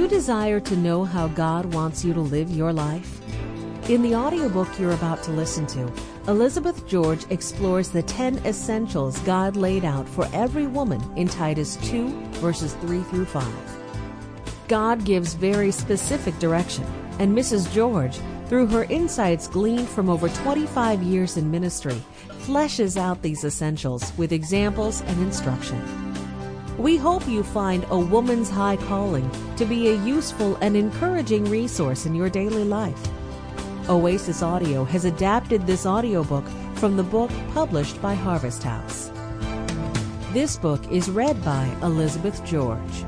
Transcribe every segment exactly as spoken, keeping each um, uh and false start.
desire to know how God wants you to live your life? In the audiobook you're about to listen to, Elizabeth George explores the ten essentials God laid out for every woman in Titus two, verses three through five. God gives very specific direction, and Missus George, through her insights gleaned from over twenty-five years in ministry, fleshes out these essentials with examples and instruction. We hope you find A Woman's High Calling to be a useful and encouraging resource in your daily life. Oasis Audio has adapted this audiobook from the book published by Harvest House. This book is read by Elizabeth George.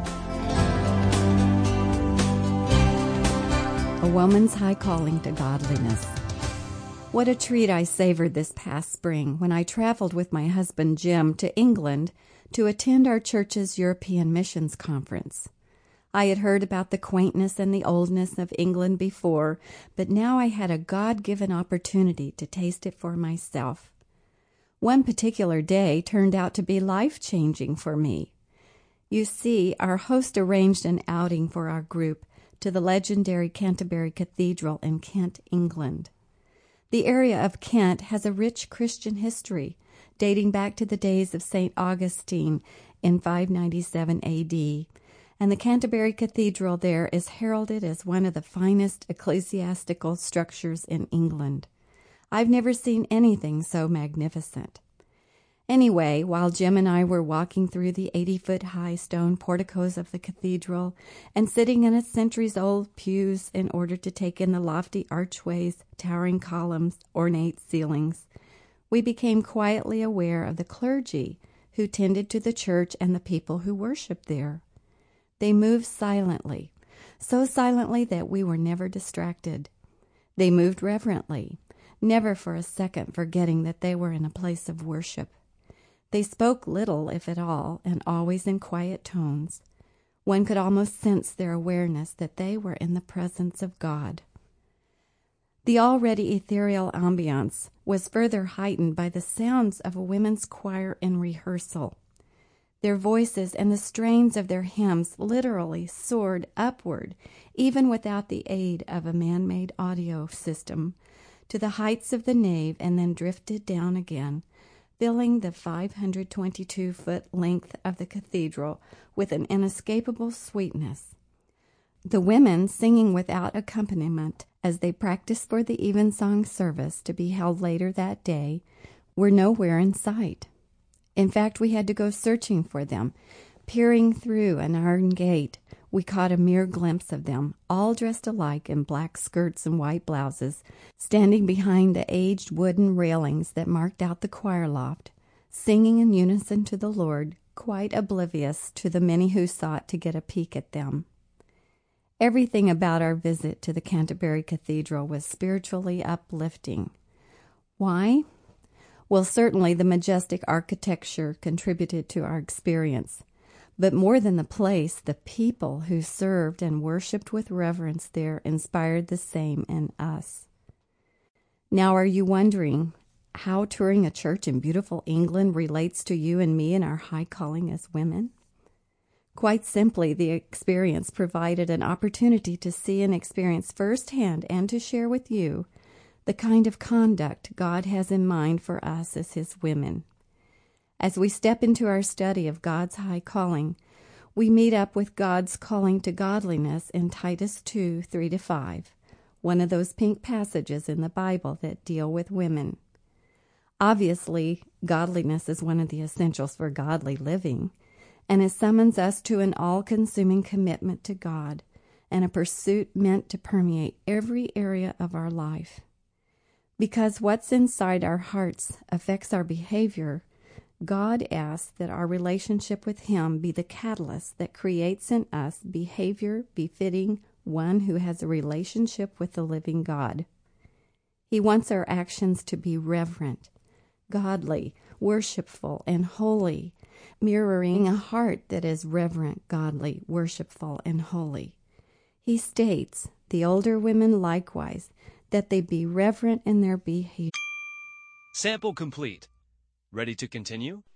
A Woman's High Calling to Godliness. What a treat I savored this past spring when I traveled with my husband Jim to England to attend our church's European Missions Conference. I had heard about the quaintness and the oldness of England before, but now I had a God-given opportunity to taste it for myself. One particular day turned out to be life-changing for me. You see, our host arranged an outing for our group to the legendary Canterbury Cathedral in Kent, England. The area of Kent has a rich Christian history, dating back to the days of Saint Augustine in five ninety-seven A D, and the Canterbury Cathedral there is heralded as one of the finest ecclesiastical structures in England. I've never seen anything so magnificent. Anyway, while Jim and I were walking through the eighty-foot-high stone porticos of the cathedral and sitting in its centuries-old pews in order to take in the lofty archways, towering columns, ornate ceilings, we became quietly aware of the clergy who tended to the church and the people who worshiped there. They moved silently, so silently that we were never distracted. They moved reverently, never for a second forgetting that they were in a place of worship. They spoke little, if at all, and always in quiet tones. One could almost sense their awareness that they were in the presence of God. The already ethereal ambiance was further heightened by the sounds of a women's choir in rehearsal. Their voices and the strains of their hymns literally soared upward, even without the aid of a man-made audio system, to the heights of the nave and then drifted down again, filling the five hundred twenty-two foot length of the cathedral with an inescapable sweetness. The women, singing without accompaniment as they practiced for the evensong service to be held later that day, were nowhere in sight. In fact, we had to go searching for them. Peering through an iron gate, we caught a mere glimpse of them, all dressed alike in black skirts and white blouses, standing behind the aged wooden railings that marked out the choir loft, singing in unison to the Lord, quite oblivious to the many who sought to get a peek at them. Everything about our visit to the Canterbury Cathedral was spiritually uplifting. Why? Well, certainly the majestic architecture contributed to our experience. But more than the place, the people who served and worshipped with reverence there inspired the same in us. Now, are you wondering how touring a church in beautiful England relates to you and me and our high calling as women? Quite simply, the experience provided an opportunity to see and experience firsthand and to share with you the kind of conduct God has in mind for us as His women. As we step into our study of God's high calling, we meet up with God's calling to godliness in Titus two, three to five, one of those pink passages in the Bible that deal with women. Obviously, godliness is one of the essentials for godly living, and it summons us to an all-consuming commitment to God and a pursuit meant to permeate every area of our life. Because what's inside our hearts affects our behavior, God asks that our relationship with Him be the catalyst that creates in us behavior befitting one who has a relationship with the living God. He wants our actions to be reverent, godly, worshipful, and holy, mirroring a heart that is reverent, godly, worshipful, and holy. He states, the older women likewise, that they be reverent in their behavior. Sample complete. Ready to continue?